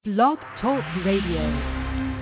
Blog Talk Radio.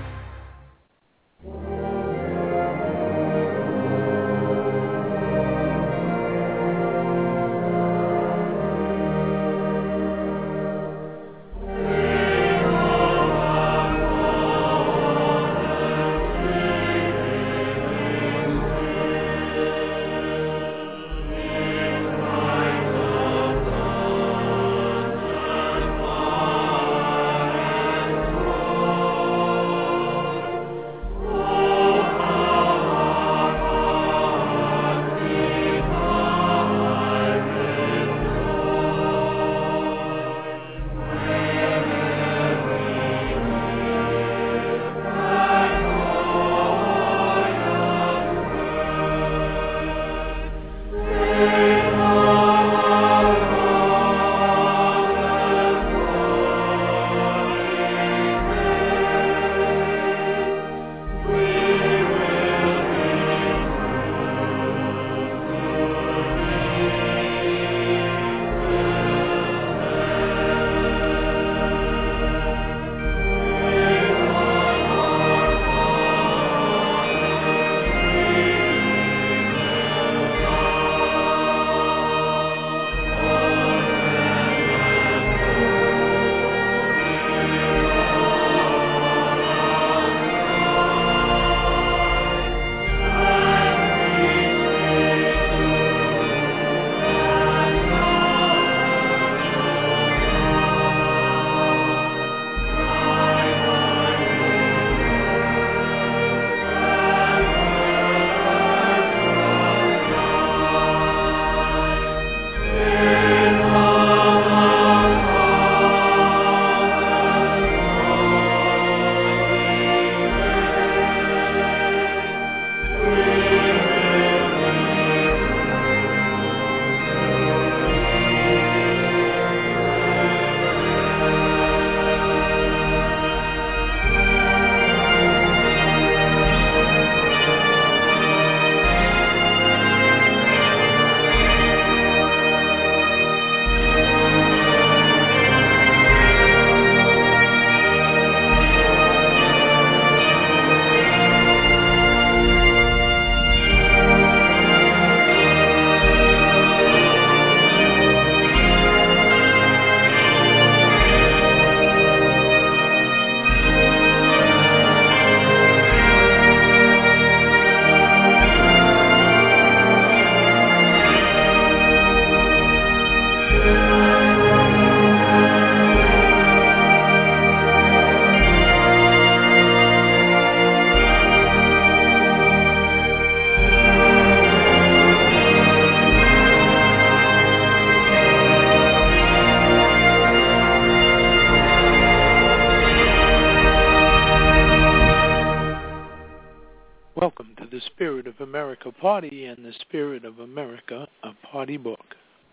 Party and the Spirit of America, a party book.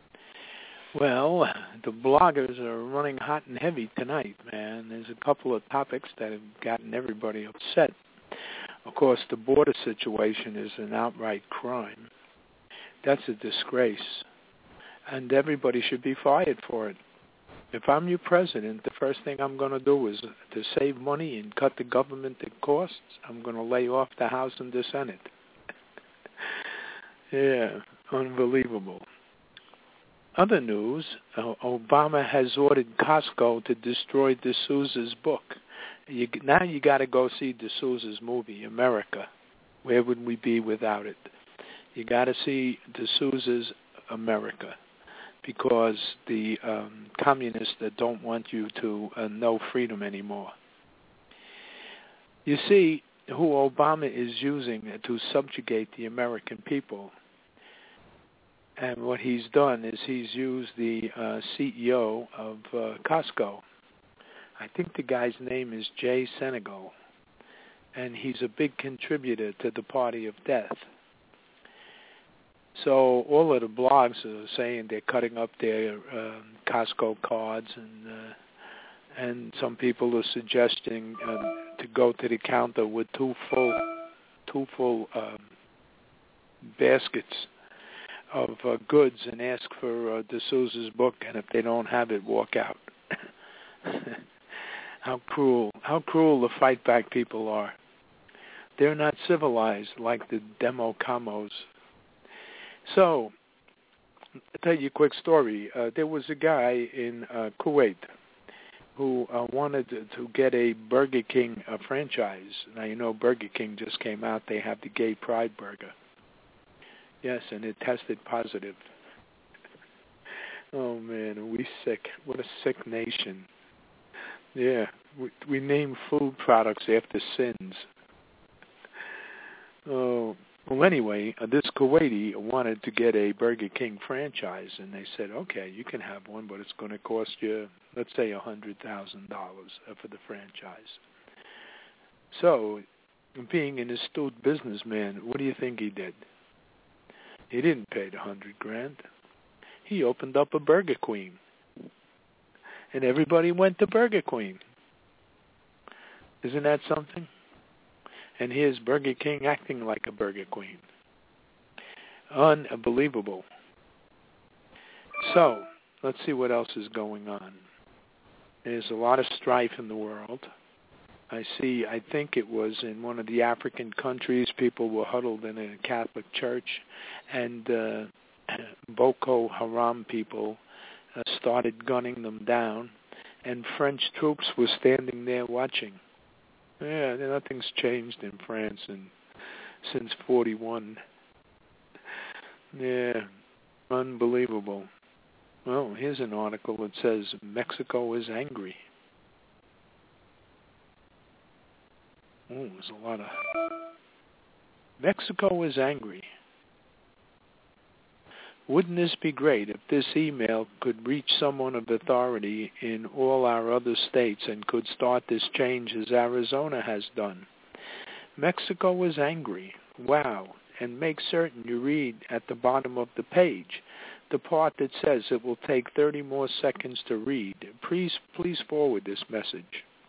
Well, the bloggers are running hot and heavy tonight, man. There's a couple of topics that have gotten everybody upset. Of course, the border situation is an outright crime. That's a disgrace. And everybody should be fired for it. If I'm your president, the first thing I'm going to do is to save money and cut the government costs. I'm going to lay off the House and the Senate. Yeah, unbelievable. Other news, Obama has ordered Costco to destroy D'Souza's book. Now you got to go see D'Souza's movie, America. Where would we be without it? You got to see D'Souza's America, because the communists that don't want you to know freedom anymore. You see, who Obama is using to subjugate the American people. And what he's done is he's used the CEO of Costco. I think the guy's name is Jay Senegal. And he's a big contributor to the Party of Death. So all of the blogs are saying they're cutting up their Costco cards, and some people are suggesting to go to the counter with two full baskets of goods and ask for D'Souza's book, and if they don't have it, walk out. How cruel the fight back people are. They're not civilized like the Democamos. So, I'll tell you a quick story. There was a guy in Kuwait who wanted to get a Burger King franchise. Now, you know Burger King just came out. They have the Gay Pride Burger. Yes, and it tested positive. Oh, man, are we sick? What a sick nation. Yeah, we name food products after sins. Oh, well, anyway, this Kuwaiti wanted to get a Burger King franchise, and they said, okay, you can have one, but it's going to cost you, let's say, $100,000 for the franchise. So, being an astute businessman, what do you think he did? He didn't pay the $100,000. He opened up a Burger Queen, and everybody went to Burger Queen. Isn't that something? And here's Burger King acting like a Burger Queen. Unbelievable. So, let's see what else is going on. There's a lot of strife in the world. I think it was in one of the African countries, people were huddled in a Catholic church, and Boko Haram people started gunning them down, and French troops were standing there watching. Yeah, nothing's changed in France since 41. Yeah, unbelievable. Well, here's an article that says Mexico is angry. Oh, there's a lot of... Mexico is angry. Wouldn't this be great if this email could reach someone of authority in all our other states and could start this change as Arizona has done? Mexico is angry. Wow. And make certain you read at the bottom of the page the part that says it will take 30 more seconds to read. Please forward this message.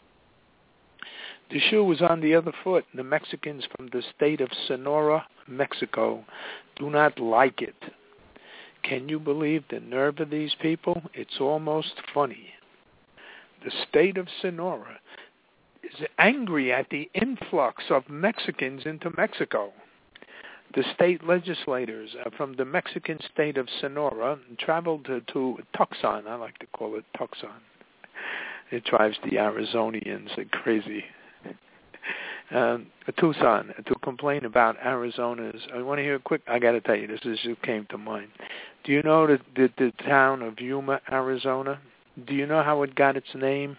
The shoe is on the other foot. The Mexicans from the state of Sonora, Mexico, do not like it. Can you believe the nerve of these people? It's almost funny. The state of Sonora is angry at the influx of Mexicans into Mexico. The state legislators from the Mexican state of Sonora traveled to Tucson. I like to call it Tucson. It drives the Arizonians crazy. Tucson, to complain about Arizona's. I want to hear a quick. I got to tell you, this just came to mind. Do you know the town of Yuma, Arizona? Do you know how it got its name?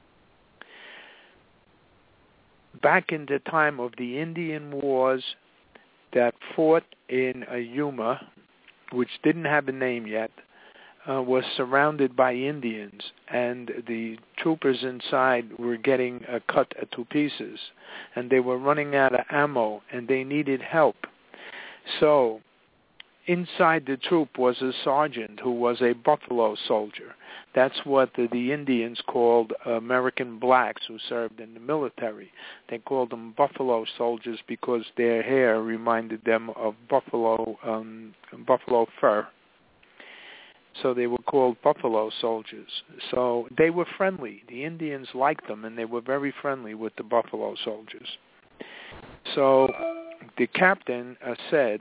Back in the time of the Indian Wars that fought in Yuma, which didn't have a name yet, was surrounded by Indians, and the troopers inside were getting cut to pieces, and they were running out of ammo, and they needed help. So inside the troop was a sergeant who was a buffalo soldier. That's what the Indians called American blacks who served in the military. They called them buffalo soldiers because their hair reminded them of buffalo fur. So they were called buffalo soldiers. So they were friendly. The Indians liked them, and they were very friendly with the buffalo soldiers. So the captain said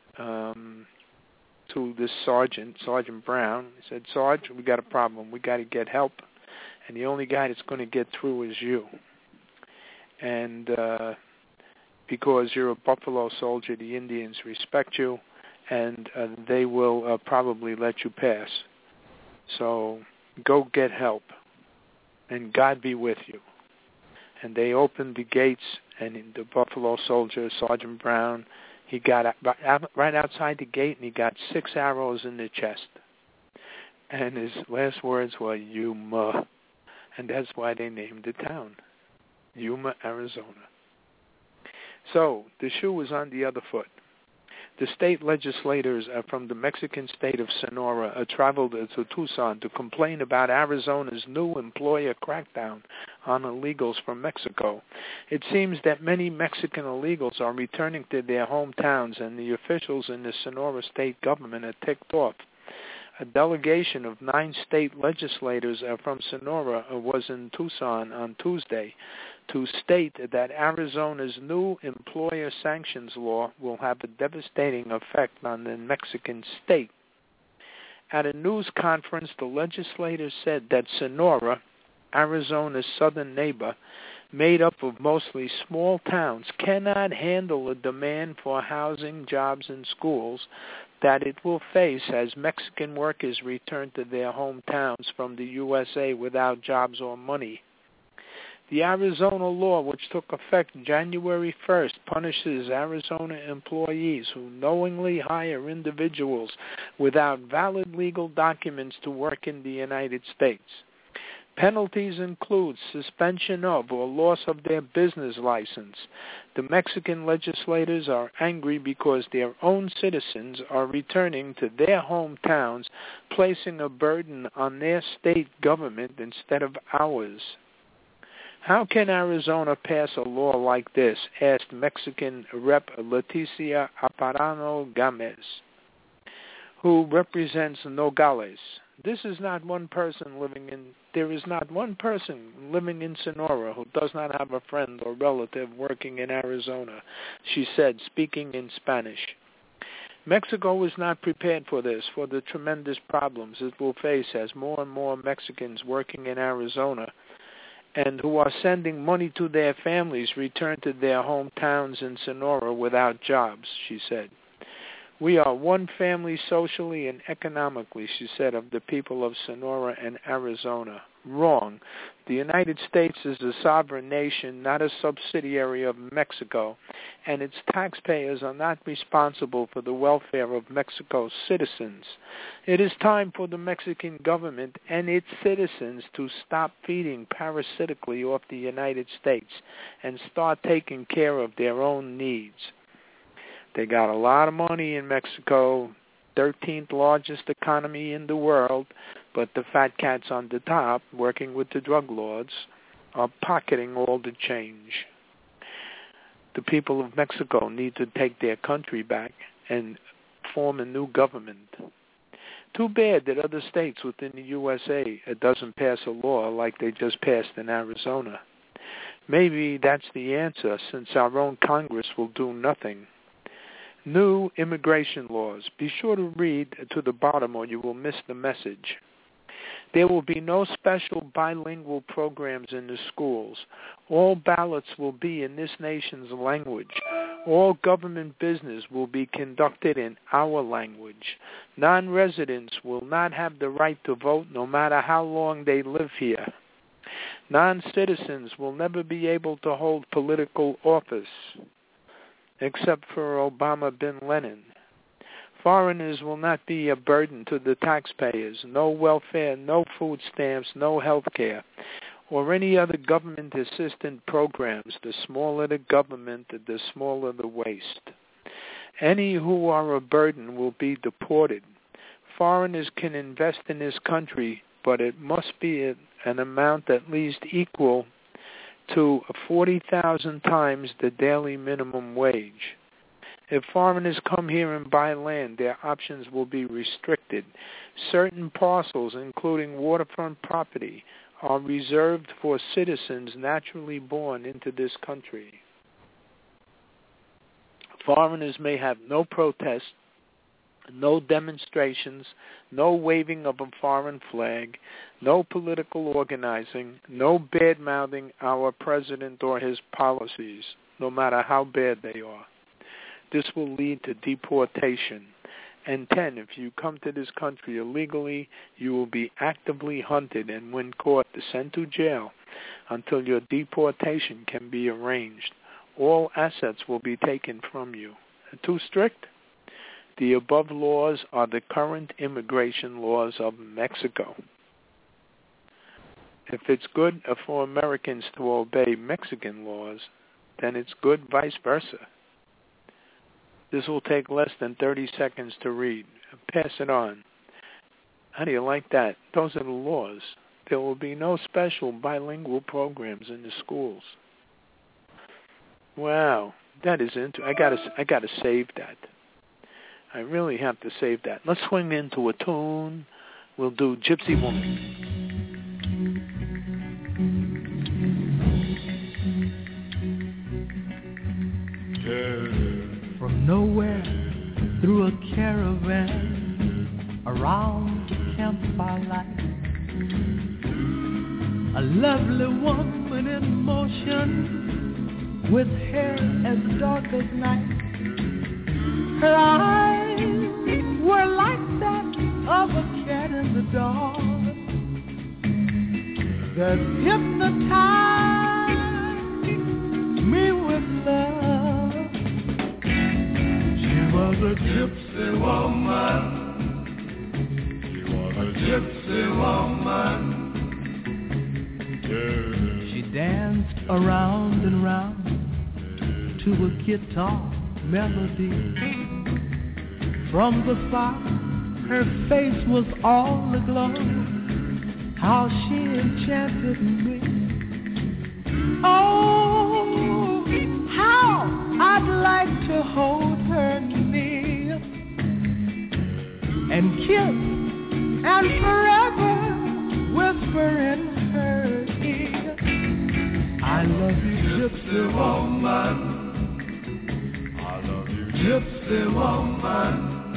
to this Sergeant Brown, he said, "Sarge, we got a problem. We got to get help, and the only guy that's going to get through is you. And because you're a buffalo soldier, the Indians respect you, and they will probably let you pass. So go get help, and God be with you." And they opened the gates, and the buffalo soldier, Sergeant Brown, he got right outside the gate, and he got 6 arrows in the chest. And his last words were, Yuma. And that's why they named the town, Yuma, Arizona. So the shoe was on the other foot. The state legislators from the Mexican state of Sonora traveled to Tucson to complain about Arizona's new employer crackdown on illegals from Mexico. It seems that many Mexican illegals are returning to their hometowns, and the officials in the Sonora state government are ticked off. A delegation of 9 state legislators from Sonora was in Tucson on Tuesday to state that Arizona's new employer sanctions law will have a devastating effect on the Mexican state. At a news conference, the legislators said that Sonora, Arizona's southern neighbor, made up of mostly small towns, cannot handle a demand for housing, jobs, and schools that it will face as Mexican workers return to their hometowns from the USA without jobs or money. The Arizona law, which took effect January 1st, punishes Arizona employees who knowingly hire individuals without valid legal documents to work in the United States. Penalties include suspension of or loss of their business license. The Mexican legislators are angry because their own citizens are returning to their hometowns, placing a burden on their state government instead of ours. How can Arizona pass a law like this? Asked Mexican Rep. Leticia Aparano Gamez, who represents Nogales. There is not one person living in Sonora who does not have a friend or relative working in Arizona, she said, speaking in Spanish. Mexico is not prepared for the tremendous problems it will face as more and more Mexicans working in Arizona and who are sending money to their families return to their hometowns in Sonora without jobs, she said. We are one family socially and economically, she said, of the people of Sonora and Arizona. Wrong. The United States is a sovereign nation, not a subsidiary of Mexico, and its taxpayers are not responsible for the welfare of Mexico's citizens. It is time for the Mexican government and its citizens to stop feeding parasitically off the United States and start taking care of their own needs. They got a lot of money in Mexico, 13th largest economy in the world, but the fat cats on the top, working with the drug lords, are pocketing all the change. The people of Mexico need to take their country back and form a new government. Too bad that other states within the USA doesn't pass a law like they just passed in Arizona. Maybe that's the answer, since our own Congress will do nothing. New immigration laws. Be sure to read to the bottom or you will miss the message. There will be no special bilingual programs in the schools. All ballots will be in this nation's language. All government business will be conducted in our language. Non-residents will not have the right to vote no matter how long they live here. Non-citizens will never be able to hold political office, except for Obama bin Laden. Foreigners will not be a burden to the taxpayers. No welfare, no food stamps, no health care, or any other government assistance programs. The smaller the government, the smaller the waste. Any who are a burden will be deported. Foreigners can invest in this country, but it must be an amount at least equal to 40,000 times the daily minimum wage. If foreigners come here and buy land, their options will be restricted. Certain parcels, including waterfront property, are reserved for citizens naturally born into this country. Foreigners may have no protest, no demonstrations, no waving of a foreign flag, no political organizing, no bad-mouthing our president or his policies, no matter how bad they are. This will lead to deportation. And 10, if you come to this country illegally, you will be actively hunted and, when caught, sent to jail until your deportation can be arranged. All assets will be taken from you. Too strict? The above laws are the current immigration laws of Mexico. If it's good for Americans to obey Mexican laws, then it's good vice versa. This will take less than 30 seconds to read. Pass it on. How do you like that? Those are the laws. There will be no special bilingual programs in the schools. Wow, that is I gotta save that. I really have to save that. Let's swing into a tune. We'll do Gypsy Woman. From nowhere through a caravan around the campfire light, a lovely woman in motion with hair as dark as night. Her eyes were like that of a cat in the dark that hypnotized me with love. She was a gypsy woman. She was a gypsy woman. She danced around and round to a guitar melody. From the start, her face was all aglow. How she enchanted me. Oh, how I'd like to hold her near and kiss and forever whisper in her ear, I love you, gypsy woman. I love you, gypsy woman.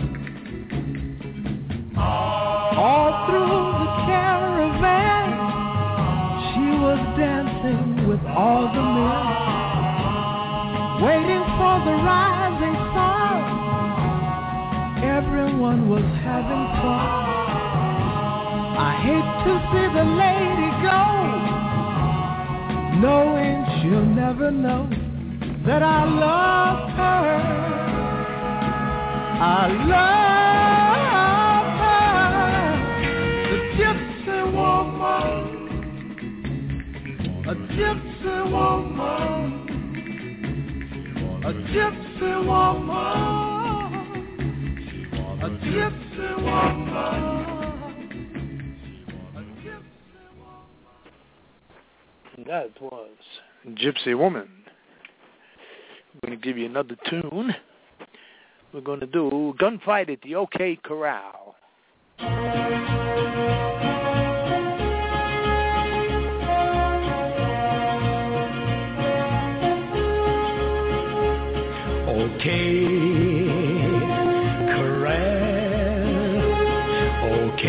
All through the caravan, she was dancing with all the men, waiting for the rising sun. Everyone was having fun. I hate to see the lady go, knowing she'll never know that I love her. I love her, the gypsy woman, a gypsy woman, a gypsy woman, a gypsy woman. That was Gypsy Woman. I'm going to give you another tune. We're going to do Gunfight at the OK Corral. OK Corral, OK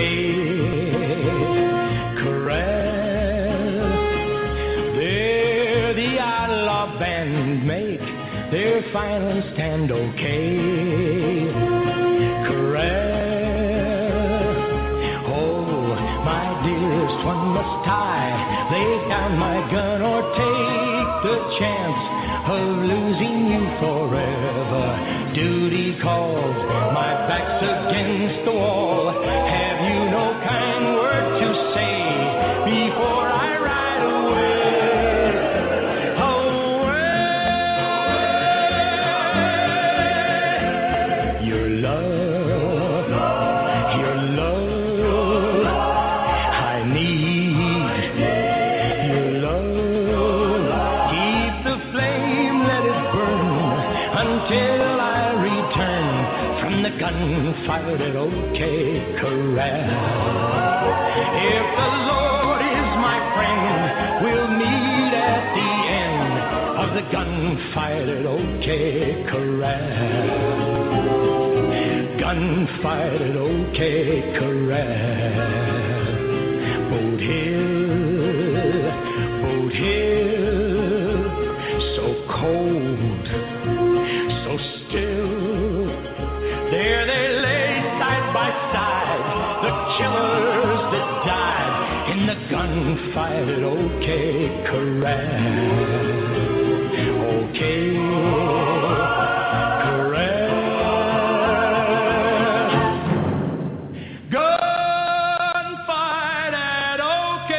their final stand, OK Corral. Oh, my dearest one, must I lay down my gun or take the chance of losing you forever? Duty calls, my back's against the wall. Have you no kind word to say before I ride away? Gunfight at OK Corral. If the Lord is my friend, we'll meet at the end of the gunfight at OK Corral. Gunfight at OK Corral. Boat Hill, so cold, so still. There they lay side by side, the killers that died in the gunfight at OK Corral. OK Corral. Gunfight at OK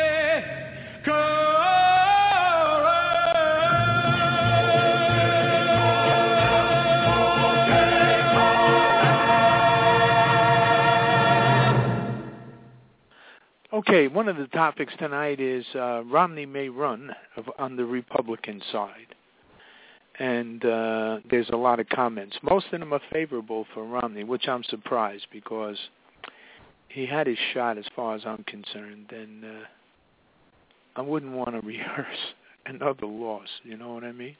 Okay, one of the topics tonight is Romney may run on the Republican side. And there's a lot of comments. Most of them are favorable for Romney, which I'm surprised because he had his shot as far as I'm concerned, and I wouldn't want to rehearse another loss, you know what I mean?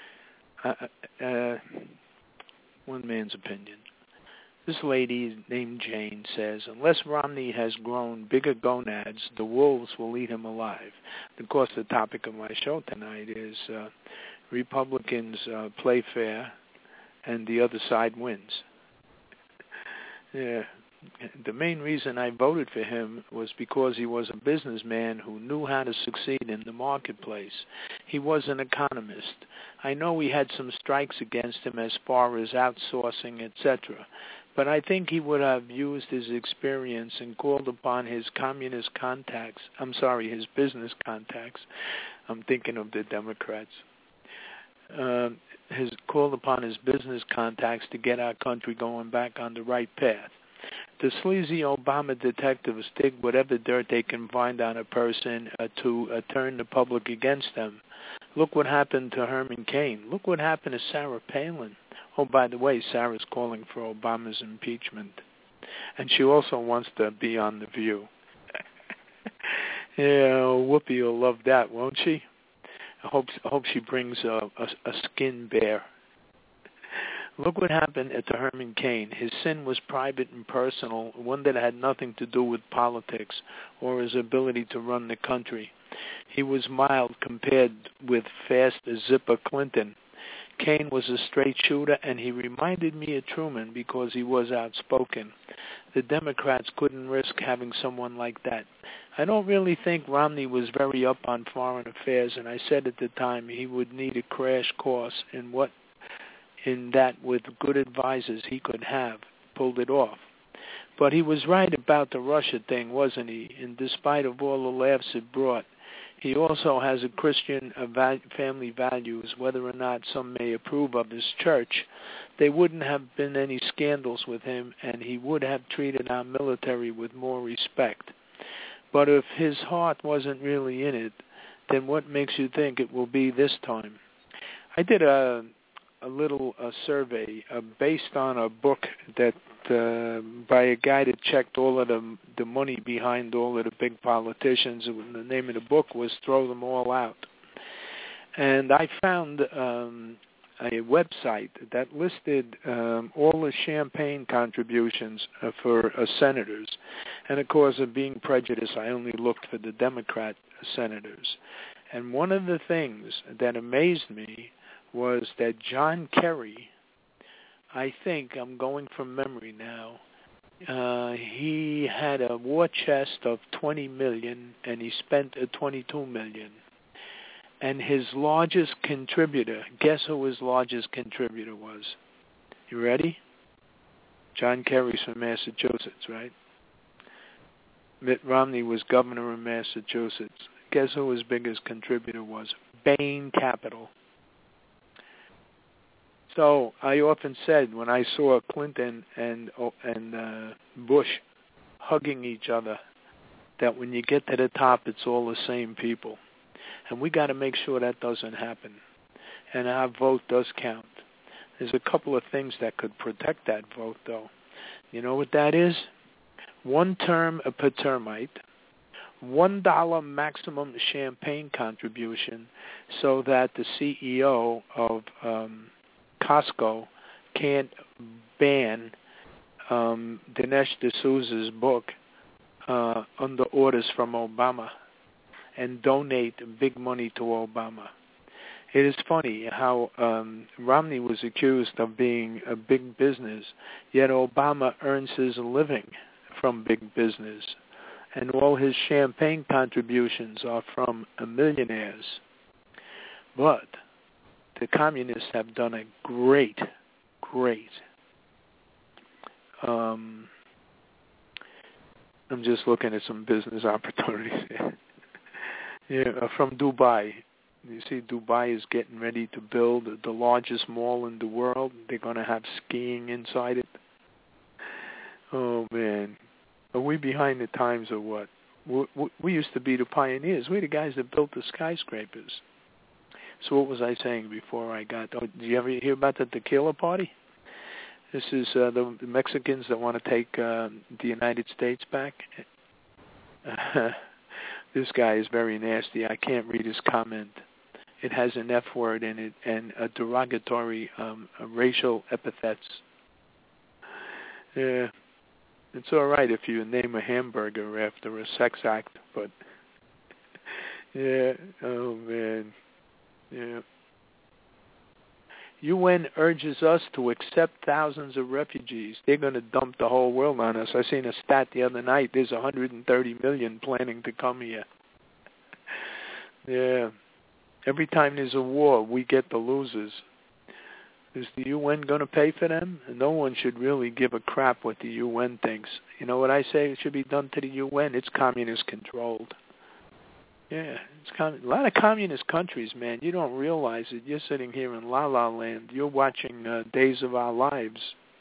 One man's opinion. This lady named Jane says, unless Romney has grown bigger gonads, the wolves will eat him alive. Of course, the topic of my show tonight is Republicans play fair and the other side wins. Yeah. The main reason I voted for him was because he was a businessman who knew how to succeed in the marketplace. He was an economist. I know he had some strikes against him as far as outsourcing, etc., but I think he would have used his experience and called upon his business contacts. I'm thinking of the Democrats. Called upon his business contacts to get our country going back on the right path. The sleazy Obama detectives dig whatever dirt they can find on a person to turn the public against them. Look what happened to Herman Cain. Look what happened to Sarah Palin. Oh, by the way, Sarah's calling for Obama's impeachment. And she also wants to be on The View. Yeah, Whoopi will love that, won't she? I hope she brings a skin bear. Look what happened to Herman Cain. His sin was private and personal, one that had nothing to do with politics or his ability to run the country. He was mild compared with fast Zipper Clinton. Cain was a straight shooter, and he reminded me of Truman because he was outspoken. The Democrats couldn't risk having someone like that. I don't really think Romney was very up on foreign affairs, and I said at the time he would need a crash course in that with good advisors he could have pulled it off. But he was right about the Russia thing, wasn't he? And despite of all the laughs it brought, he also has a Christian family values. Whether or not some may approve of his church, there wouldn't have been any scandals with him, and he would have treated our military with more respect. But if his heart wasn't really in it, then what makes you think it will be this time? I did a little survey based on a book that by a guy that checked all of the money behind all of the big politicians. The name of the book was Throw Them All Out. And I found a website that listed all the campaign contributions for senators. And, of course, of being prejudiced, I only looked for the Democrat senators. And one of the things that amazed me was that John Kerry, I think, I'm going from memory now, he had a war chest of $20 million, and he spent $22 million. And his largest contributor, guess who his largest contributor was? You ready? John Kerry's from Massachusetts, right? Mitt Romney was governor of Massachusetts. Guess who his biggest contributor was? Bain Capital. So I often said when I saw Clinton and Bush hugging each other that when you get to the top, it's all the same people. And we got to make sure that doesn't happen. And our vote does count. There's a couple of things that could protect that vote, though. You know what that is? 1 term per termite, $1 maximum champagne contribution so that the CEO of Costco can't ban Dinesh D'Souza's book under orders from Obama and donate big money to Obama. It is funny how Romney was accused of being a big business, yet Obama earns his living from big business, and all his champagne contributions are from millionaires. But the communists have done a great I'm just looking at some business opportunities here. Yeah, from Dubai. You see, Dubai is getting ready to build the largest mall in the world. They're going to have skiing inside it. Oh, man. Are we behind the times or what? We used to be the pioneers. We're the guys that built the skyscrapers. So what was I saying before I got... Oh, did you ever hear about the tequila party? This is the Mexicans that want to take the United States back. This guy is very nasty. I can't read his comment. It has an F word in it and a derogatory racial epithets. Yeah, it's all right if you name a hamburger after a sex act, but yeah, oh man, yeah. UN urges us to accept thousands of refugees. They're going to dump the whole world on us. I seen a stat the other night. There's 130 million planning to come here. Yeah. Every time there's a war, we get the losers. Is the UN going to pay for them? No one should really give a crap what the UN thinks. You know what I say? It should be done to the UN. It's communist controlled. Yeah, a lot of communist countries, man. You don't realize it. You're sitting here in La La Land. You're watching Days of Our Lives.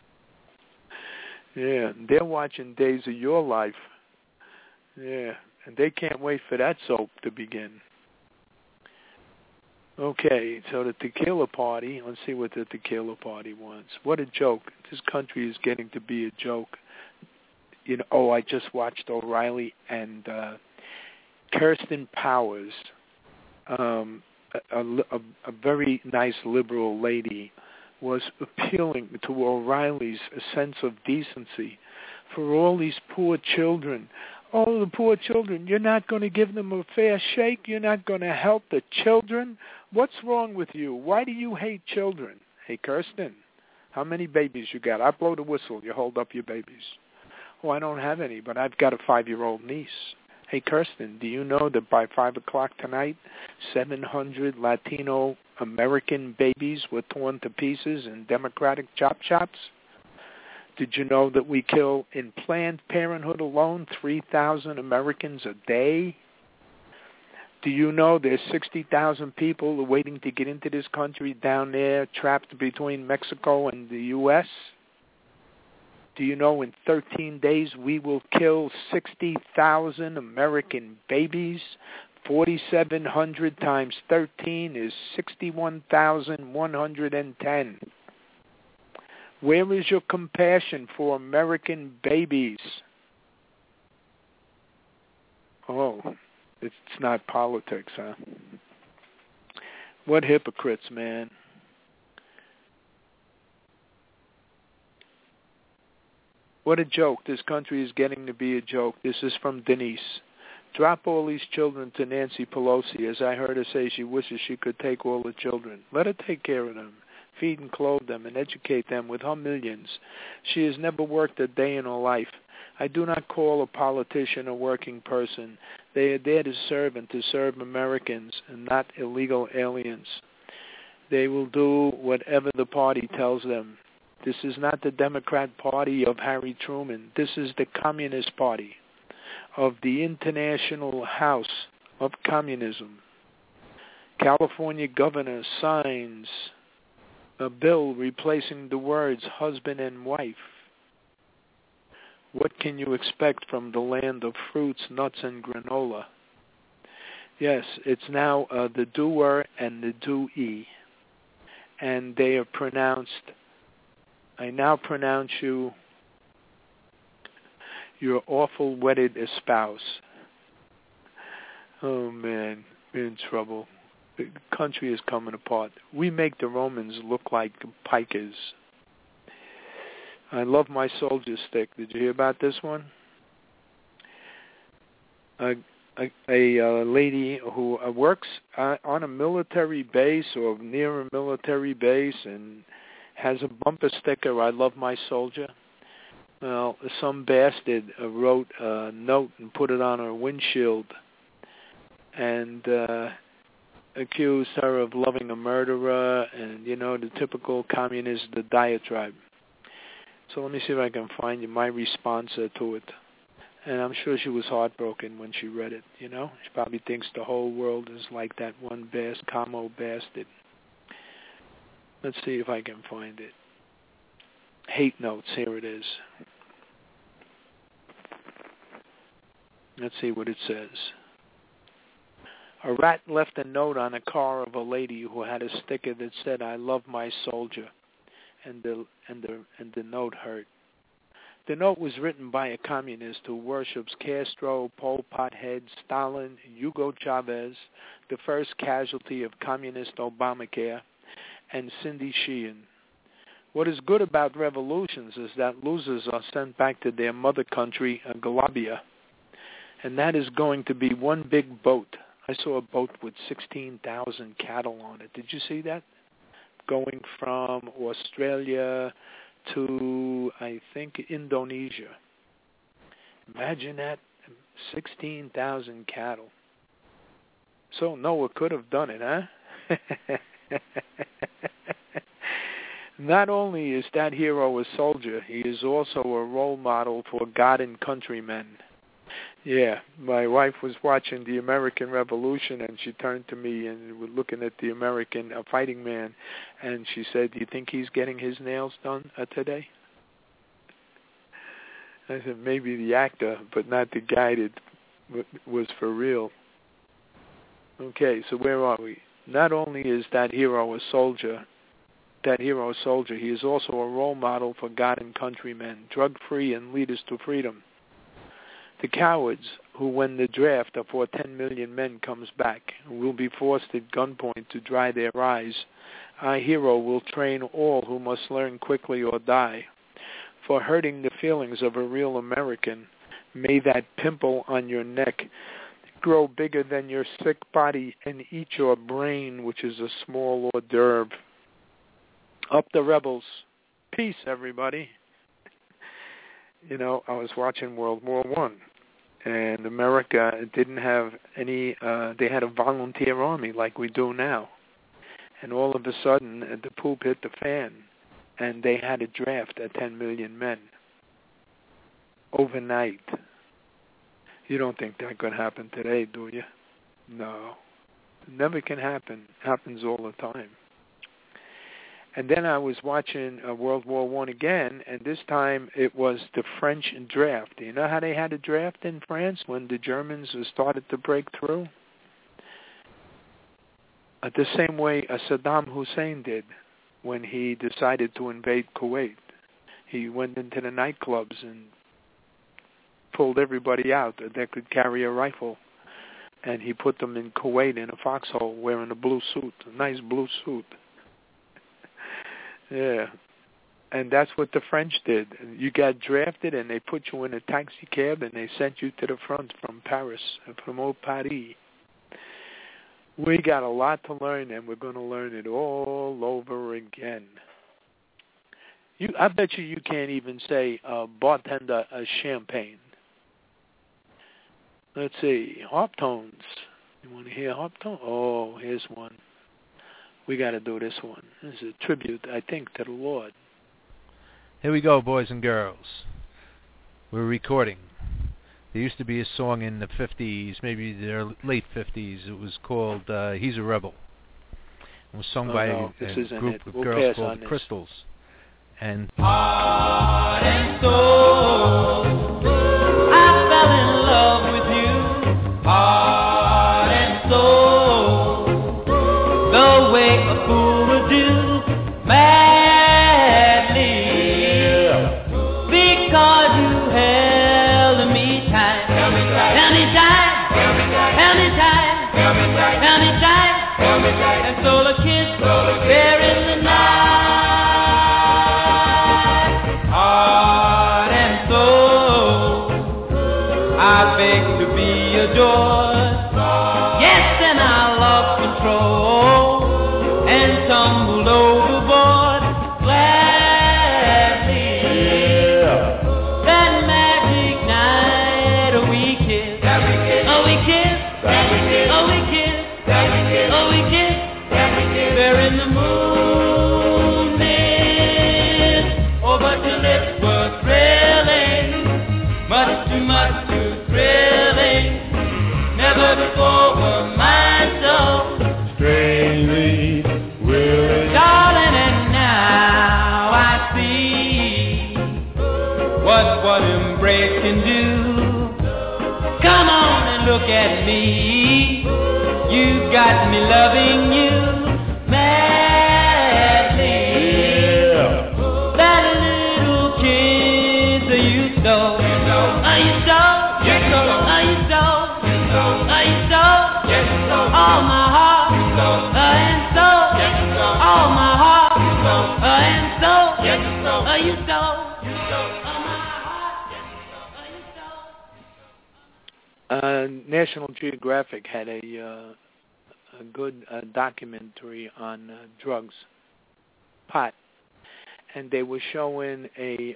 Yeah, they're watching Days of Your Life. Yeah, and they can't wait for that soap to begin. Okay, so the tequila party. Let's see what the tequila party wants. What a joke. This country is getting to be a joke. You know, I just watched O'Reilly and Kirsten Powers, a very nice liberal lady, was appealing to O'Reilly's sense of decency for all these poor children. Oh, the poor children, you're not going to give them a fair shake? You're not going to help the children? What's wrong with you? Why do you hate children? Hey, Kirsten, how many babies you got? I blow the whistle. You hold up your babies. Oh, I don't have any, but I've got a 5-year-old niece. Hey, Kirsten, do you know that by 5 o'clock tonight, 700 Latino American babies were torn to pieces in Democratic chop shops? Did you know that we kill in Planned Parenthood alone 3,000 Americans a day? Do you know there's 60,000 people waiting to get into this country down there, trapped between Mexico and the U.S.? Do you know in 13 days we will kill 60,000 American babies? 4,700 times 13 is 61,110. Where is your compassion for American babies? Oh, it's not politics, huh? What hypocrites, man. What a joke. This country is getting to be a joke. This is from Denise. Drop all these children to Nancy Pelosi. As I heard her say, she wishes she could take all the children. Let her take care of them. Feed and clothe them and educate them with her millions. She has never worked a day in her life. I do not call a politician a working person. They are there to serve and to serve Americans and not illegal aliens. They will do whatever the party tells them. This is not the Democrat Party of Harry Truman. This is the Communist Party of the International House of Communism. California governor signs a bill replacing the words husband and wife. What can you expect from the land of fruits, nuts, and granola? Yes, it's now the doer and the doee. And they are pronounced, I now pronounce you your awful wedded espouse. Oh, man, we're in trouble. The country is coming apart. We make the Romans look like pikers. I love my soldier stick. Did you hear about this one? A lady who works on a military base or near a military base and has a bumper sticker, I love my soldier. Well, some bastard wrote a note and put it on her windshield and accused her of loving a murderer and, you know, the typical communist, the diatribe. So let me see if I can find you my response to it. And I'm sure she was heartbroken when she read it, you know. She probably thinks the whole world is like that one Camo bastard. Let's see if I can find it. Hate notes, here it is. Let's see what it says. A rat left a note on a car of a lady who had a sticker that said, "I love my soldier," and the note hurt. The note was written by a communist who worships Castro, Pol Pot head, Stalin, Hugo Chavez, the first casualty of communist Obamacare, and Cindy Sheehan. What is good about revolutions is that losers are sent back to their mother country, Galabia, and that is going to be one big boat. I saw a boat with 16,000 cattle on it. Did you see that? Going from Australia to, I think, Indonesia. Imagine that, 16,000 cattle. So Noah could have done it, huh? Not only is that hero a soldier, he is also a role model for God and countrymen. Yeah, my wife was watching the American Revolution, and she turned to me and was looking at the American fighting man, and she said, "Do you think he's getting his nails done today?" I said, "Maybe the actor, but not the guy that was for real." Okay, so where are we? Not only is that hero a soldier, he is also a role model for God and countrymen, drug-free and leaders to freedom. The cowards who, when the draft of our 10 million men comes back, will be forced at gunpoint to dry their eyes, our hero will train all who must learn quickly or die. For hurting the feelings of a real American, may that pimple on your neck grow bigger than your sick body and eat your brain, which is a small hors d'oeuvre. Up the rebels. Peace, everybody. You know, I was watching World War I, and America didn't have any, they had a volunteer army like we do now. And all of a sudden, the poop hit the fan, and they had to draft 10 million men overnight. You don't think that could happen today, do you? No. It never can happen. It happens all the time. And then I was watching World War I again, and this time it was the French draft. Do you know how they had a draft in France when the Germans started to break through? The same way Saddam Hussein did when he decided to invade Kuwait. He went into the nightclubs and pulled everybody out that could carry a rifle, and he put them in Kuwait in a foxhole wearing a blue suit, a nice blue suit. Yeah, and that's what the French did. You got drafted, and they put you in a taxi cab, and they sent you to the front from Paris, from old Paris. We got a lot to learn, and we're going to learn it all over again. I bet you can't even say bartender champagne. Let's see, harp tones. You want to hear harp tone? Oh, here's one. We got to do this one. This is a tribute, I think, to the Lord. Here we go, boys and girls. We're recording. There used to be a song in the 50s, maybe the late 50s. It was called He's a Rebel. It was sung by a group of girls called the Crystals. And heart and soul, I fell in love with you. Heart and soul, the way a fool would do, madly, because you held me tight. Held me tight. Held me tight. Held me tight. Held me tight. Held me tight. Held me tight. Held me tight. And stole a kiss there in the night. I beg to be adored. Yes, and I love control and tumbled overboard gladly. That magic night we kissed. Oh, we kissed. Oh, we kissed. Oh, we kissed. There in the moon. National Geographic had a good documentary on drugs, pot, and they were showing a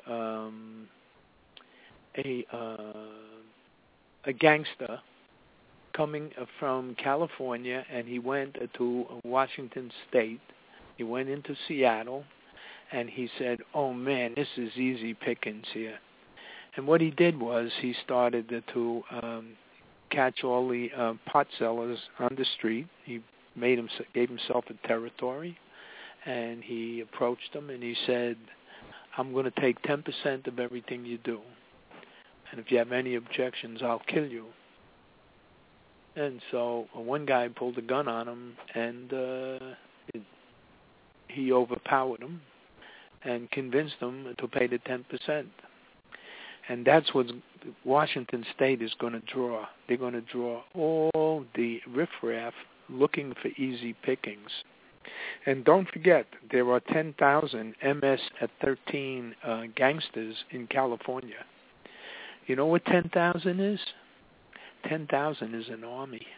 gangster coming from California, and he went to Washington State. He went into Seattle, and he said, "Oh man, this is easy pickings here." And what he did was he started to catch all the pot sellers on the street. He gave himself a territory, and he approached them and he said, "I'm going to take 10% of everything you do, and if you have any objections, I'll kill you." And so one guy pulled a gun on him, and he overpowered him and convinced him to pay the 10%. And that's what Washington State is going to draw. They're going to draw all the riffraff looking for easy pickings. And don't forget, there are 10,000 MS-13 gangsters in California. You know what 10,000 is? 10,000 is an army.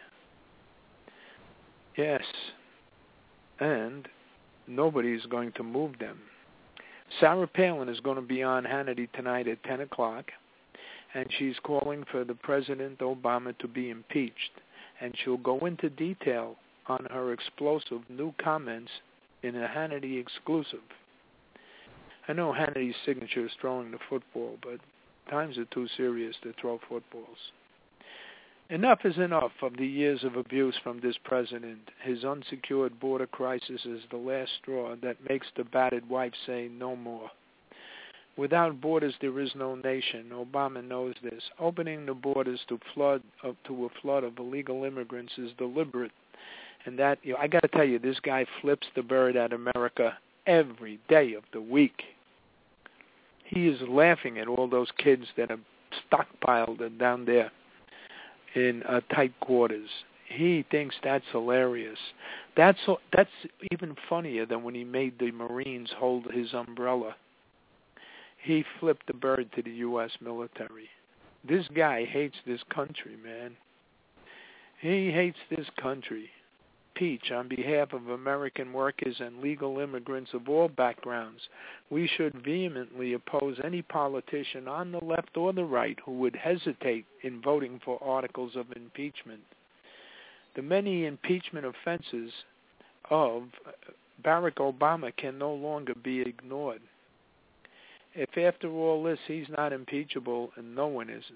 Yes. And nobody's going to move them. Sarah Palin is going to be on Hannity tonight at 10 o'clock, and she's calling for the President Obama to be impeached. And she'll go into detail on her explosive new comments in a Hannity exclusive. I know Hannity's signature is throwing the football, but times are too serious to throw footballs. Enough is enough of the years of abuse from this president. His unsecured border crisis is the last straw that makes the battered wife say no more. Without borders, there is no nation. Obama knows this. Opening the borders to a flood of illegal immigrants is deliberate. And that, I got to tell you, this guy flips the bird at America every day of the week. He is laughing at all those kids that are stockpiled down there in tight quarters. He thinks that's hilarious. That's even funnier than when he made the Marines hold his umbrella. He flipped the bird to the U.S. military. This guy hates this country, man. He hates this country. Peach, on behalf of American workers and legal immigrants of all backgrounds, we should vehemently oppose any politician on the left or the right who would hesitate in voting for articles of impeachment. The many impeachment offenses of Barack Obama can no longer be ignored. If after all this he's not impeachable, and no one isn't.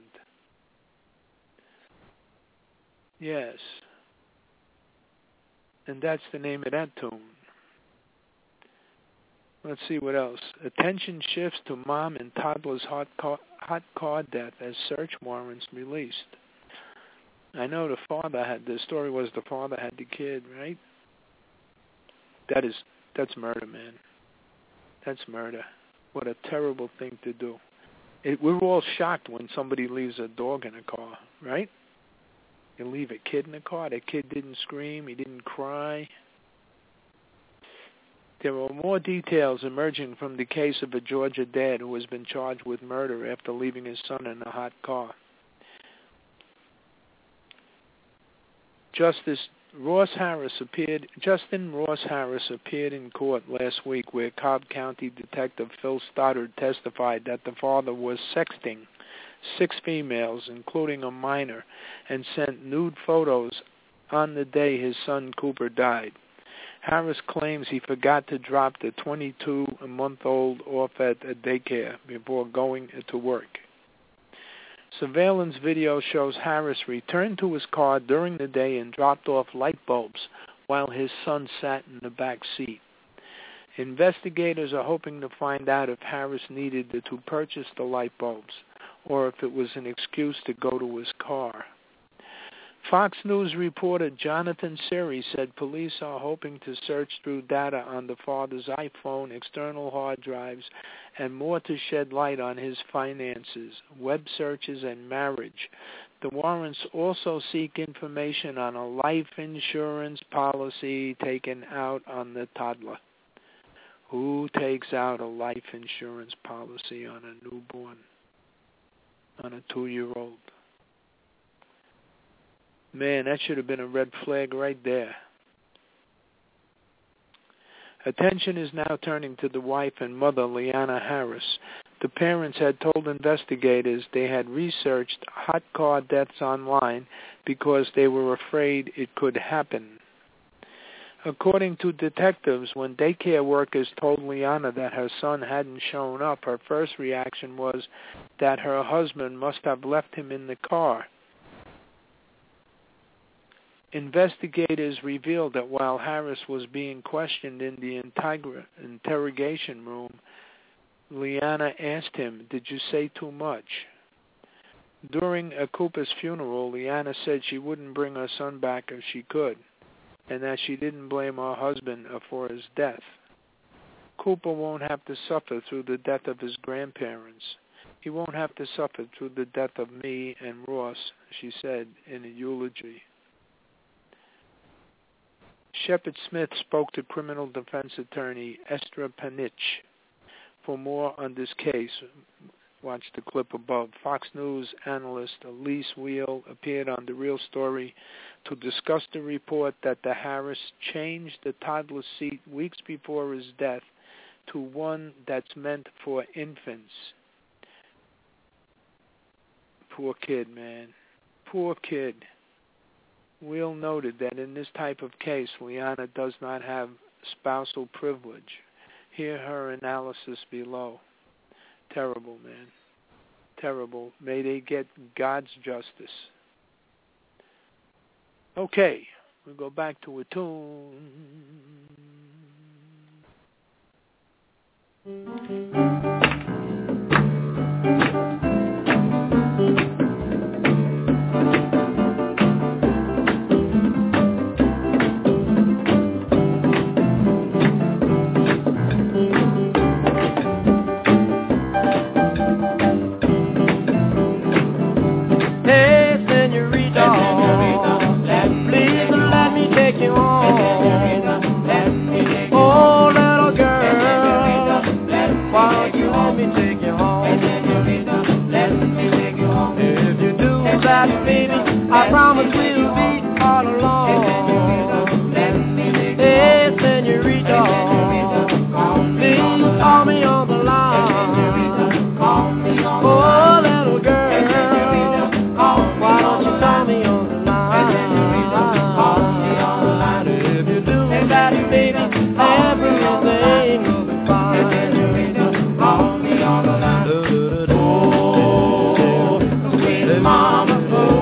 Yes. And that's the name of that tune. Let's see what else. Attention shifts to mom and toddler's hot car death as search warrants released. I know the story was the father had the kid, right? That's murder, man. That's murder. What a terrible thing to do. We're all shocked when somebody leaves a dog in a car, right? You leave a kid in the car. That kid didn't scream. He didn't cry. There are more details emerging from the case of a Georgia dad who has been charged with murder after leaving his son in a hot car. Justin Ross Harris appeared in court last week, where Cobb County Detective Phil Stoddard testified that the father was sexting 6 females, including a minor, and sent nude photos on the day his son Cooper died. Harris claims he forgot to drop the 22-month-old off at a daycare before going to work. Surveillance video shows Harris returned to his car during the day and dropped off light bulbs while his son sat in the back seat. Investigators are hoping to find out if Harris needed to purchase the light bulbs or if it was an excuse to go to his car. Fox News reporter Jonathan Siri said police are hoping to search through data on the father's iPhone, external hard drives, and more to shed light on his finances, web searches, and marriage. The warrants also seek information on a life insurance policy taken out on the toddler. Who takes out a life insurance policy on a newborn, on a 2-year-old? Man, that should have been a red flag right there. Attention is now turning to the wife and mother, Leanna Harris. The parents had told investigators they had researched hot car deaths online because they were afraid it could happen. According to detectives, when daycare workers told Leanna that her son hadn't shown up, her first reaction was that her husband must have left him in the car. Investigators revealed that while Harris was being questioned in the interrogation room, Leanna asked him, "Did you say too much?" During a Cooper's funeral, Leanna said she wouldn't bring her son back if she could, and that she didn't blame her husband for his death. Cooper won't have to suffer through the death of his grandparents. He won't have to suffer through the death of me and Ross, she said in a eulogy. Shepard Smith spoke to criminal defense attorney Esther Panitch. For more on this case, watch the clip above. Fox News analyst Elise Wheel appeared on The Real Story to discuss the report that the Harris changed the toddler seat weeks before his death to one that's meant for infants. Poor kid, man. Poor kid. Wheel noted that in this type of case, Leanna does not have spousal privilege. Hear her analysis below. Terrible, man. Terrible. May they get God's justice. Okay, we'll go back to a tune. I promise we'll be all alone. Hey, senorita, please call me on the line. Oh, little girl, why don't you call me on the line? If you do that, baby, everything will be fine. Call me on the line. Oh, sweet mama.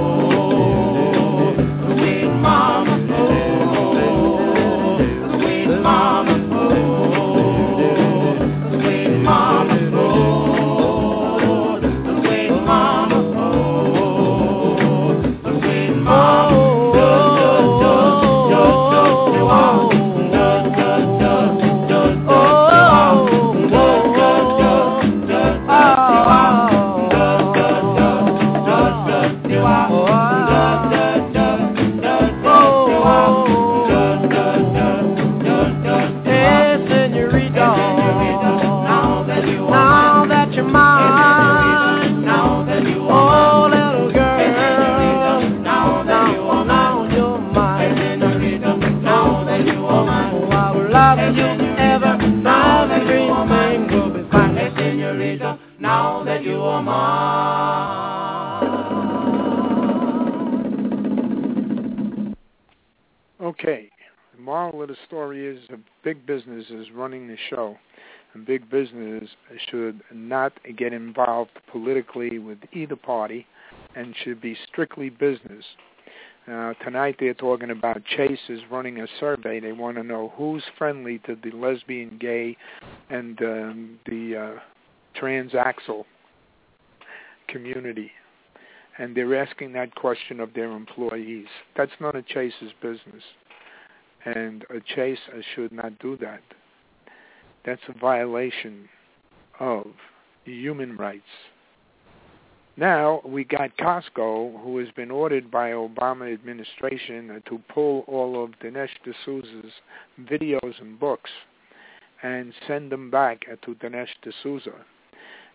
Okay, the moral of the story is that big business is running the show, and big business should not get involved politically with either party and should be strictly business. Tonight they're talking about Chase is running a survey. They want to know who's friendly to the lesbian, gay, and the transaxle community. And they're asking that question of their employees. That's none of Chase's business. And Chase should not do that. That's a violation of human rights. Now, we got Costco, who has been ordered by Obama administration to pull all of Dinesh D'Souza's videos and books and send them back to Dinesh D'Souza.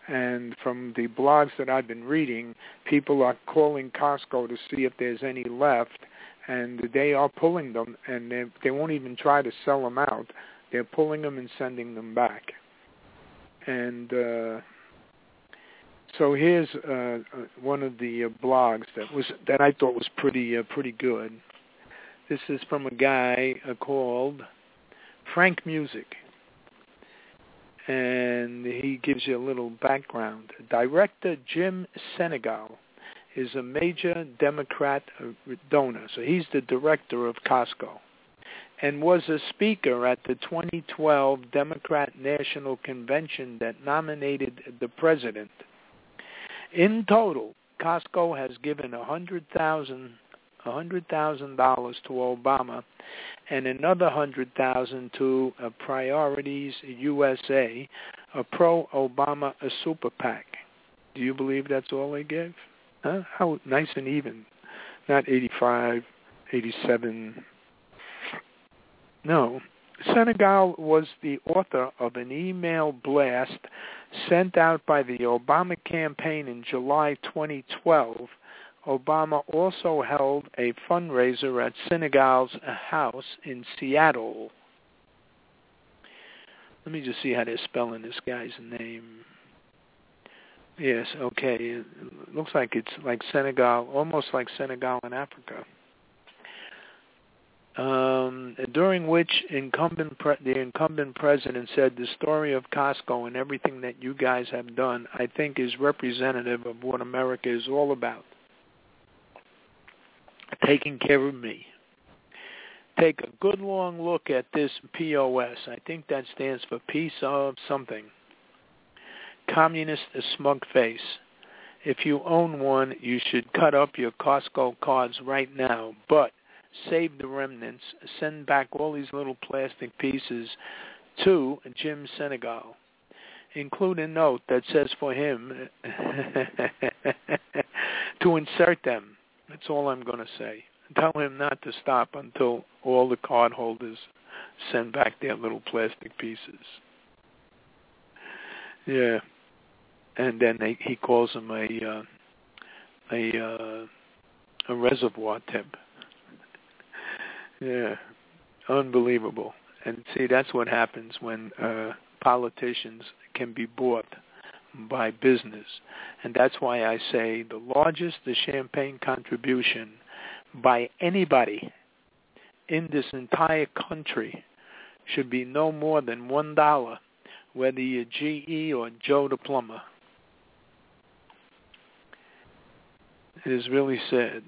And from the blogs that I've been reading, people are calling Costco to see if there's any left, and they are pulling them, and they won't even try to sell them out. They're pulling them and sending them back. And so here's one of the blogs that I thought was pretty good. This is from a guy called Frank Music, and he gives you a little background. Director Jim Senegal is a major Democrat donor, so he's the director of Costco, and was a speaker at the 2012 Democrat National Convention that nominated the president. In total, Costco has given $100,000 to Obama and another $100,000 to Priorities USA, a pro-Obama super PAC. Do you believe that's all they gave? Huh? How nice and even. Not 85, 87. No. Senegal was the author of an email blast sent out by the Obama campaign in July 2012. Obama also held a fundraiser at Senegal's house in Seattle. Let me just see how they're spelling this guy's name. Yes, okay. It looks like it's like Senegal, almost like Senegal in Africa. During which the incumbent president said, the story of Costco and everything that you guys have done, I think, is representative of what America is all about. Taking care of me. Take a good long look at this POS. I think that stands for piece of something. Communist smug face. If you own one, you should cut up your Costco cards right now, but save the remnants. Send back all these little plastic pieces to Jim Senegal. Include a note that says for him to insert them. That's all I'm going to say. Tell him not to stop until all the card holders send back their little plastic pieces. Yeah. And then he calls them a reservoir tip. Yeah. Unbelievable. And see, that's what happens when politicians can be bought by business. And that's why I say the champagne contribution by anybody in this entire country should be no more than $1, whether you're GE or Joe the plumber. It is really sad.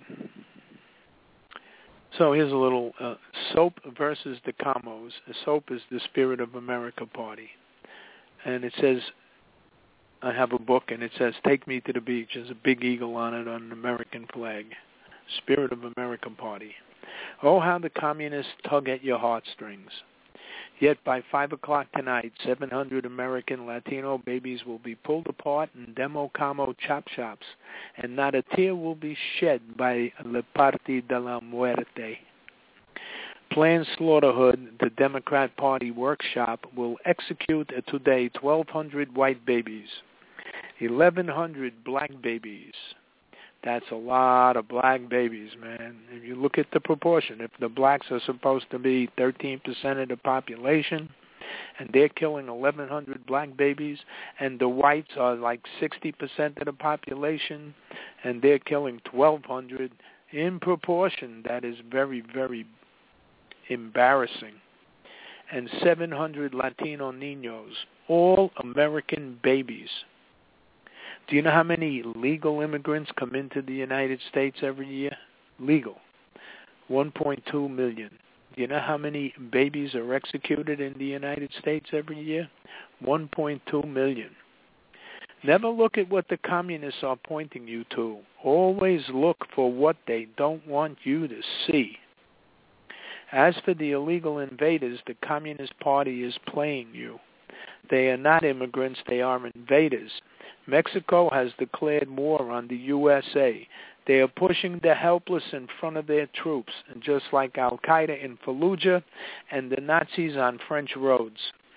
So here's a little SOAP versus the Commos. SOAP is the Spirit of America Party. And it says, I have a book, and it says, Take Me to the Beach. There's a big eagle on it on an American flag. Spirit of America Party. Oh, how the communists tug at your heartstrings. Yet by 5 o'clock tonight, 700 American Latino babies will be pulled apart in demo camo chop shops, and not a tear will be shed by Le Parti de la Muerte. Planned Slaughterhood, the Democrat Party workshop, will execute today 1,200 white babies, 1,100 black babies. That's a lot of black babies, man. If you look at the proportion, if the blacks are supposed to be 13% of the population, and they're killing 1,100 black babies, and the whites are like 60% of the population, and they're killing 1,200, in proportion, that is very, very embarrassing. And 700 Latino niños, all American babies. Do you know how many legal immigrants come into the United States every year? Legal. 1.2 million. Do you know how many babies are executed in the United States every year? 1.2 million. Never look at what the communists are pointing you to. Always look for what they don't want you to see. As for the illegal invaders, the Communist Party is playing you. They are not immigrants, they are invaders. Mexico has declared war on the USA. They are pushing the helpless in front of their troops, and just like Al-Qaeda in Fallujah and the Nazis on French roads.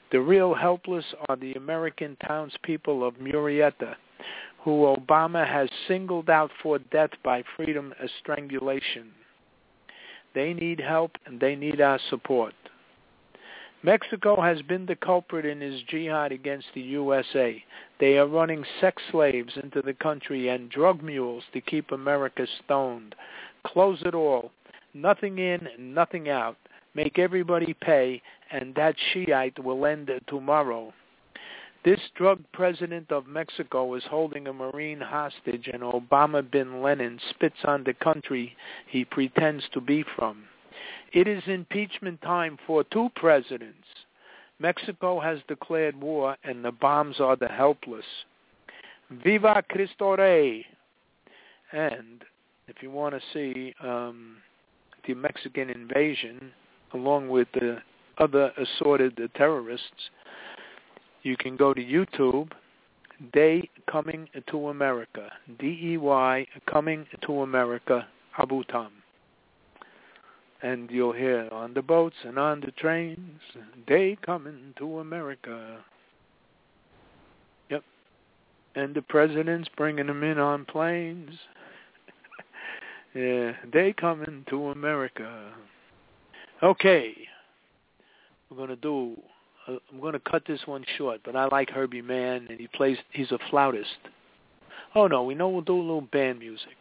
The real helpless are the American townspeople of Murrieta, who Obama has singled out for death by freedom strangulation. They need help and they need our support. Mexico has been the culprit in his jihad against the USA. They are running sex slaves into the country and drug mules to keep America stoned. Close it all. Nothing in and nothing out. Make everybody pay, and that Shiite will end tomorrow. This drug president of Mexico is holding a Marine hostage, and Obama bin Laden spits on the country he pretends to be from. It is impeachment time for two presidents. Mexico has declared war, and the bombs are the helpless. Viva Cristo Rey! And if you want to see the Mexican invasion, along with the other assorted terrorists, you can go to YouTube, Day Coming to America, D-E-Y, Coming to America, Abu Tam. And you'll hear on the boats and on the trains, Day Coming to America. Yep. And the president's bringing them in on planes. Yeah, Day Coming to America. Okay. I'm going to cut this one short, but I like Herbie Mann, and he's a flautist. Oh, no, we'll do a little band music.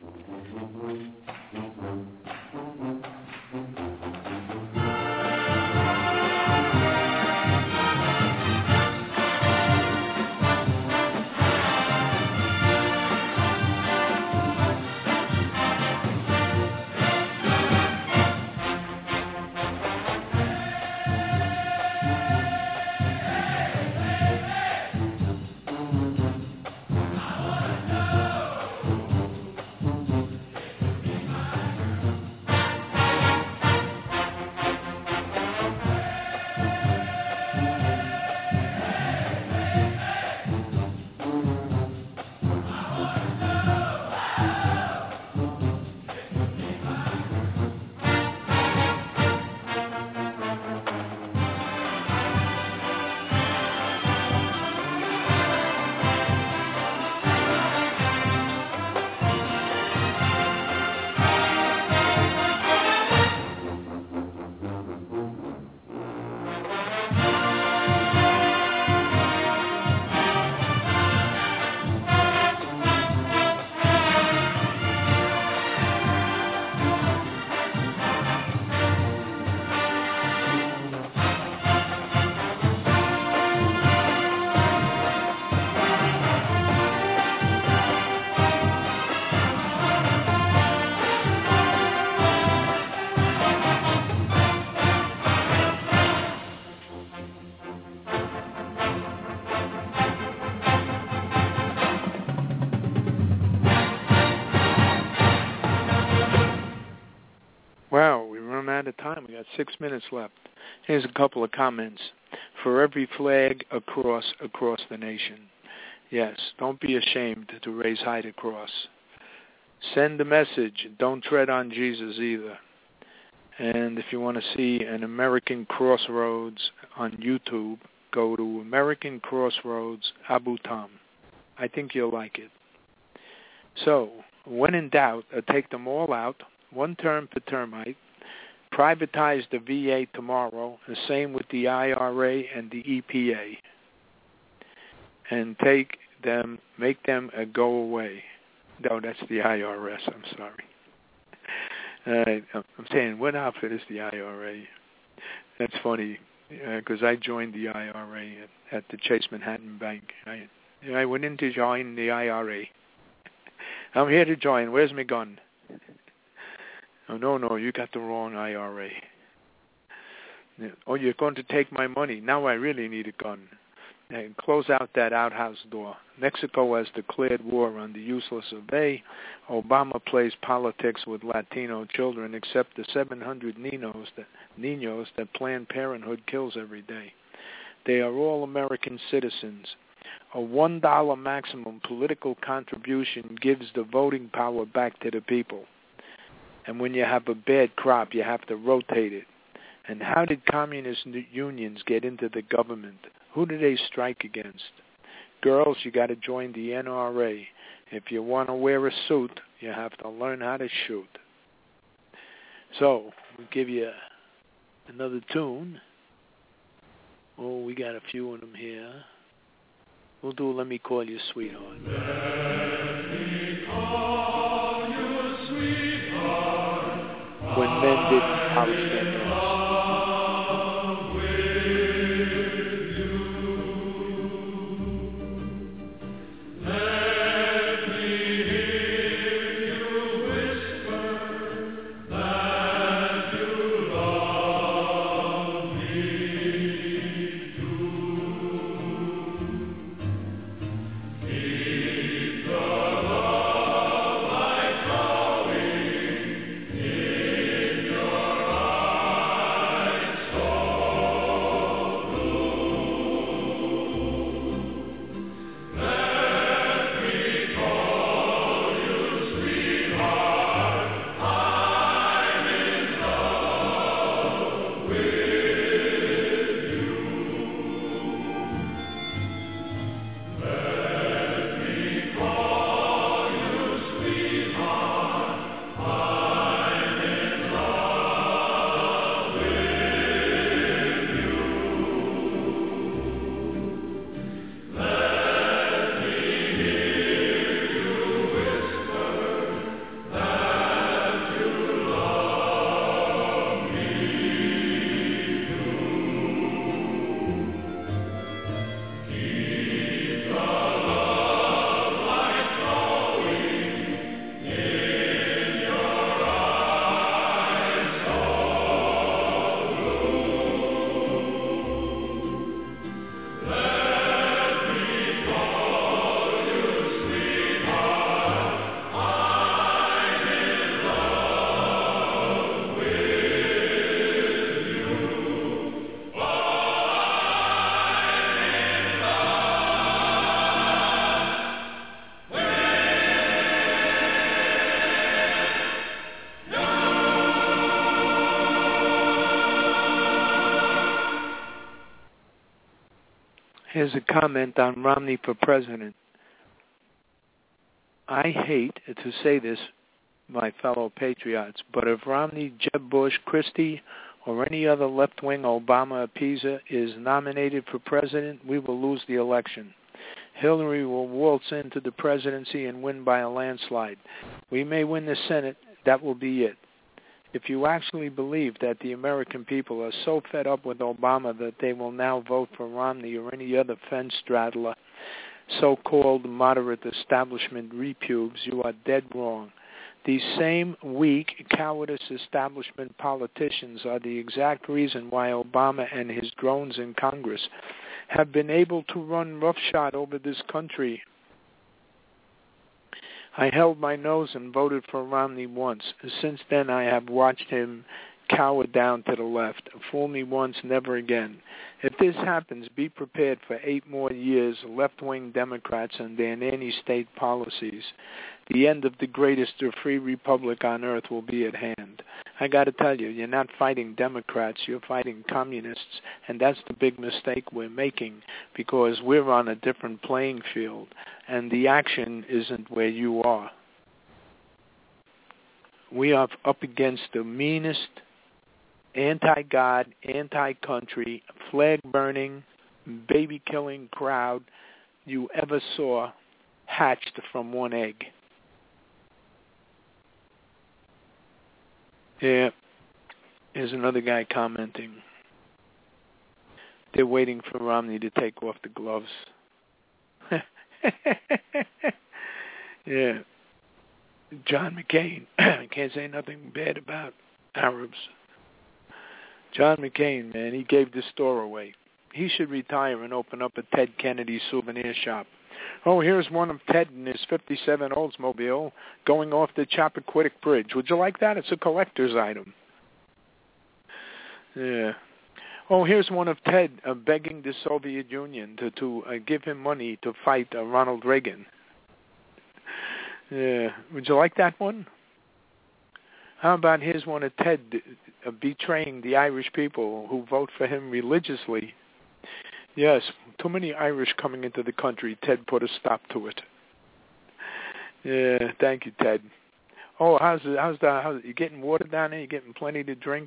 Wow, we run out of time. We got 6 minutes left. Here's a couple of comments. For every flag across the nation. Yes, don't be ashamed to raise high to cross. Send a message. Don't tread on Jesus either. And if you want to see an American Crossroads on YouTube, go to American Crossroads Abu Tam. I think you'll like it. So, when in doubt, take them all out. One term per termite. Privatize the VA tomorrow. The same with the IRA and the EPA. And make them go away. No, that's the IRS. I'm sorry. I'm saying, what outfit is the IRA? That's funny, because I joined the IRA at the Chase Manhattan Bank. I went in to join the IRA. I'm here to join. Where's my gun? Oh, no, you got the wrong IRA. Oh, you're going to take my money. Now I really need a gun. And close out that outhouse door. Mexico has declared war on the useless of A. Obama plays politics with Latino children, except the 700 niños that Planned Parenthood kills every day. They are all American citizens. A $1 maximum political contribution gives the voting power back to the people. And when you have a bad crop, you have to rotate it. And how did communist unions get into the government? Who did they strike against? Girls, you got to join the NRA. If you want to wear a suit, you have to learn how to shoot. So, we'll give you another tune. Oh, we got a few of them here. We'll do Let Me Call You Sweetheart. Let me call you sweetheart. When men didn't polish their nails. Here's a comment on Romney for president. I hate to say this, my fellow patriots, but if Romney, Jeb Bush, Christie, or any other left-wing Obama appeaser is nominated for president, we will lose the election. Hillary will waltz into the presidency and win by a landslide. We may win the Senate. That will be it. If you actually believe that the American people are so fed up with Obama that they will now vote for Romney or any other fence-straddler, so-called moderate establishment repubes, you are dead wrong. These same weak, cowardice establishment politicians are the exact reason why Obama and his drones in Congress have been able to run roughshod over this country. I held my nose and voted for Romney once. Since then, I have watched him cower down to the left. Fool me once, never again. If this happens, be prepared for 8 more years, left-wing Democrats and their nanny-state policies. The end of the greatest free republic on earth will be at hand. I got to tell you, you're not fighting Democrats, you're fighting communists, and that's the big mistake we're making because we're on a different playing field, and the action isn't where you are. We are up against the meanest anti-God, anti-country, flag-burning, baby-killing crowd you ever saw hatched from one egg. Yeah, here's another guy commenting. They're waiting for Romney to take off the gloves. Yeah. John McCain. I can't say nothing bad about Arabs. John McCain, man, he gave this store away. He should retire and open up a Ted Kennedy souvenir shop. Oh, here's one of Ted in his 57 Oldsmobile going off the Chappaquiddick Bridge. Would you like that? It's a collector's item. Yeah. Oh, here's one of Ted begging the Soviet Union to give him money to fight Ronald Reagan. Yeah. Would you like that one? How about here's one of Ted betraying the Irish people who vote for him religiously. Yes, too many Irish coming into the country. Ted put a stop to it. Yeah, thank you, Ted. Oh, how's you getting water down there? You getting plenty to drink?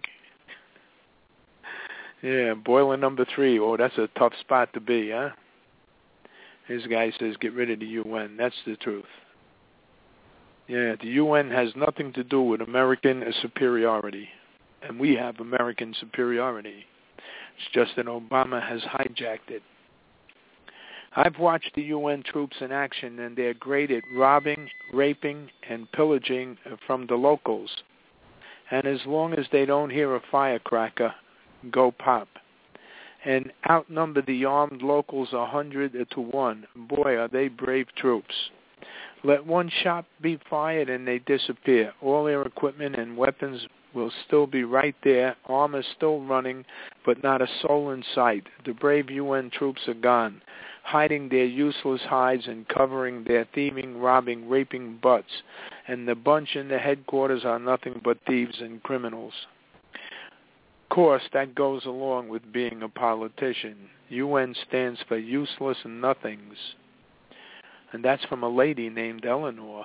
Yeah, boiler number 3. Oh, that's a tough spot to be, huh? This guy says get rid of the UN. That's the truth. Yeah, the UN has nothing to do with American superiority, and we have American superiority. It's just that Obama has hijacked it. I've watched the UN troops in action, and they're great at robbing, raping, and pillaging from the locals. And as long as they don't hear a firecracker, go pop. And outnumber the armed locals 100 to 1. Boy, are they brave troops. Let one shot be fired and they disappear. All their equipment and weapons will still be right there, armor still running, but not a soul in sight. The brave UN troops are gone, hiding their useless hides and covering their thieving, robbing, raping butts. And the bunch in the headquarters are nothing but thieves and criminals. Of course, that goes along with being a politician. UN stands for useless nothings. And that's from a lady named Eleanor.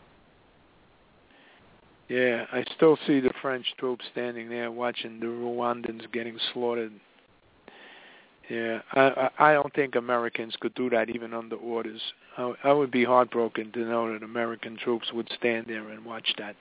Yeah, I still see the French troops standing there watching the Rwandans getting slaughtered. Yeah, I don't think Americans could do that even under orders. I would be heartbroken to know that American troops would stand there and watch that.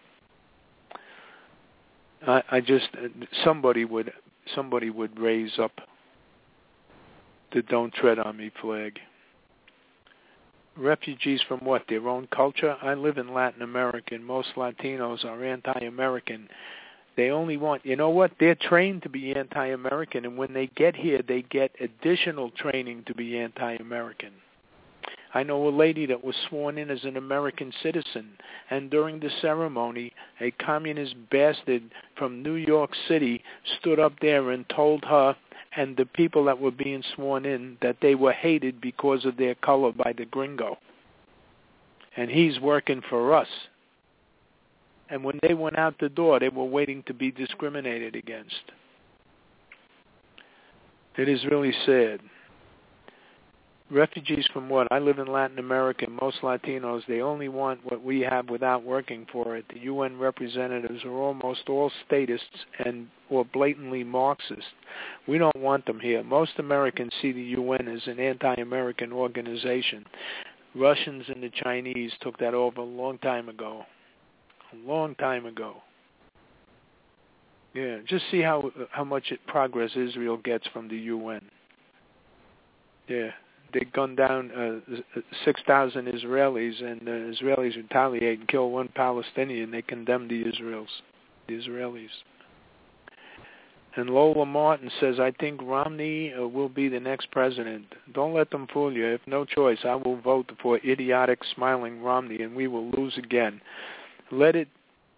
Somebody would raise up the "Don't Tread on Me" flag. Refugees from what? Their own culture? I live in Latin America, and most Latinos are anti-American. They only want, you know what? They're trained to be anti-American, and when they get here, they get additional training to be anti-American. I know a lady that was sworn in as an American citizen, and during the ceremony, a communist bastard from New York City stood up there and told her and the people that were being sworn in that they were hated because of their color by the gringo. And he's working for us. And when they went out the door, they were waiting to be discriminated against. It is really sad. Refugees from what? I live in Latin America. Most Latinos, they only want what we have without working for it. The UN representatives are almost all statists or blatantly Marxist. We don't want them here. Most Americans see the UN as an anti-American organization. Russians and the Chinese took that over a long time ago. A long time ago. Yeah, just see how much progress Israel gets from the UN. Yeah. They gunned down 6,000 Israelis, and the Israelis retaliate and kill one Palestinian. They condemn the Israelis. And Lola Martin says, I think Romney will be the next president. Don't let them fool you. If no choice, I will vote for idiotic, smiling Romney, and we will lose again. Let it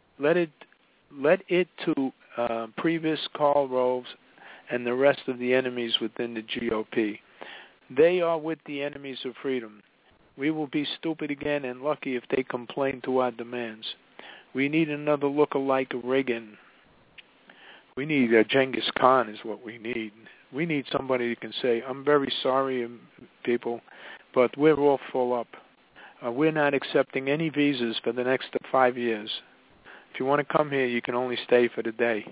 to Priebus, Karl Rove, and the rest of the enemies within the GOP. They are with the enemies of freedom. We will be stupid again and lucky if they complain to our demands. We need another look-alike Reagan. We need a Genghis Khan is what we need. We need somebody who can say, I'm very sorry, people, but we're all full up. We're not accepting any visas for the next 5 years. If you want to come here, you can only stay for the day.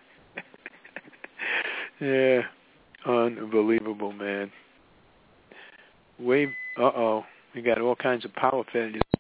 Yeah, unbelievable, man. We got all kinds of power failures